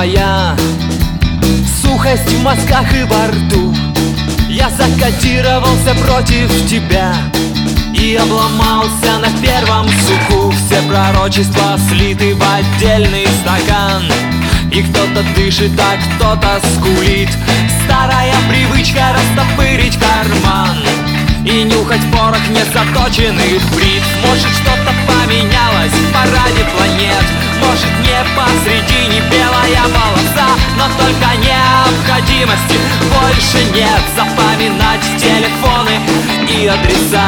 твоя сухость в мозгах и во рту. Я закодировался против тебя и обломался на первом суку. Все пророчества слиты в отдельный стакан, и кто-то дышит, а кто-то скулит. Старая привычка растопырить карман и нюхать порох незаточенных брит. Может, что-то поменялось в параде планет, может, не посредине белая полоса, но только необходимости больше нет запоминать телефоны и адреса.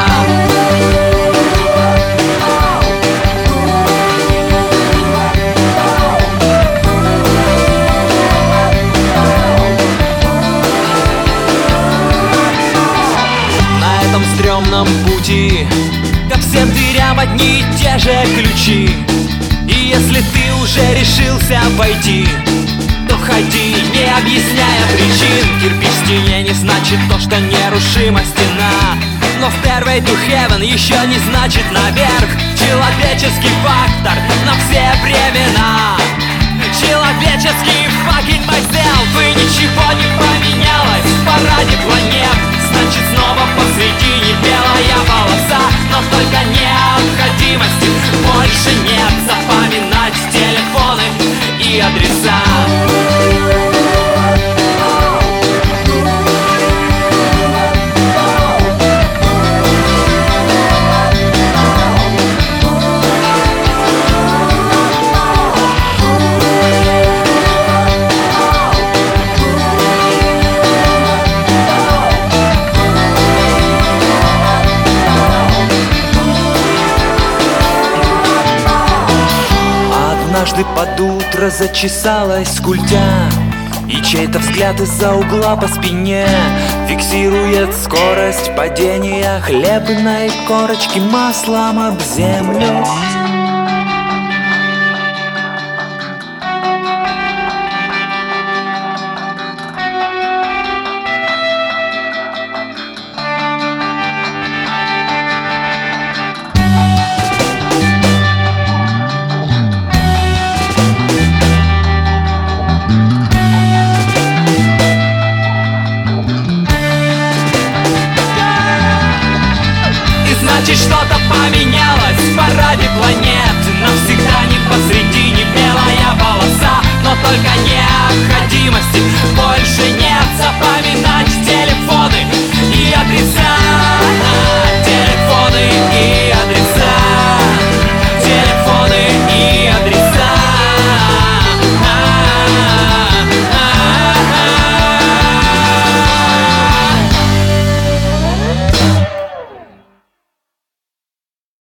На этом стрёмном пути ко всем дверям одни и те же ключи. И если ты уже решился войти, то ходи, не объясняя причин. Кирпич в стене не значит то, что нерушима стена, но Stairway to Heaven еще не значит наверх. Человеческий фактор на все времена. Человеческий fucking myself. И ничего не поменялось в параде планет, значит снова посредине белая полоса, но только необходимости больше нет запоминать телефоны и адреса. Однажды под утро зачесалась культя, и чей-то взгляд из-за угла по спине фиксирует скорость падения хлебной корочки маслом об землю.